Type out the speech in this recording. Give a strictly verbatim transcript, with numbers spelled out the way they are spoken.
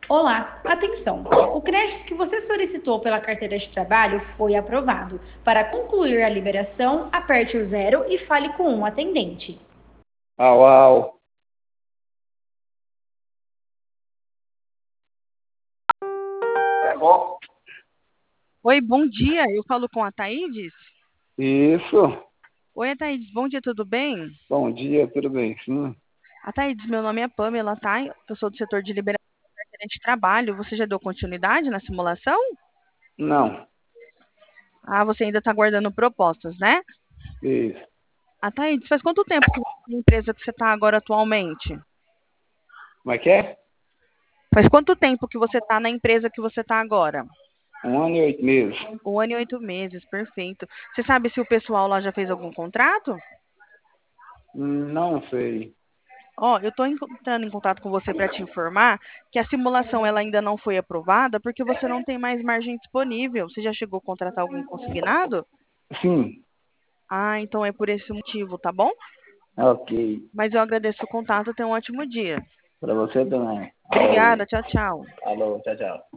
Olá, atenção! O crédito que você solicitou pela carteira de trabalho foi aprovado. Para concluir a liberação, aperte o zero e fale com um atendente. Au, au. É bom. Oi, bom dia. Eu falo com a Thaídes? Isso. Oi, Thaídes. Bom dia, tudo bem? Bom dia, tudo bem? Sim. A Thaídes, meu nome é Pamela, tá? Eu sou do setor de liberação da carteira de trabalho. Você já deu continuidade na simulação? Não. Ah, você ainda está aguardando propostas, né? Isso. A Thaídes, faz quanto tempo que você tá na empresa que você está agora atualmente? Como é que é? Faz quanto tempo que você está na empresa que você está agora? Um ano e oito meses. Um ano e oito meses, perfeito. Você sabe se o pessoal lá já fez algum contrato? Não sei. Ó, eu estou entrando em contato com você para te informar que a simulação ela ainda não foi aprovada porque você não tem mais margem disponível. Você já chegou a contratar algum consignado? Sim. Ah, então é por esse motivo, tá bom? Ok. Mas eu agradeço o contato, tenha um ótimo dia. Para você também. Obrigada, Alô. tchau, tchau. Alô, tchau, tchau.